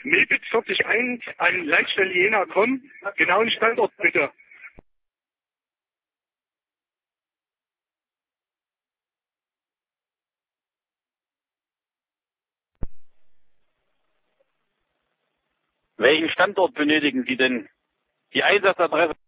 Mebit 40.1 an Leitstelle Jena kommen. Genauen Standort bitte. Welchen Standort benötigen Sie denn? Die Einsatzadresse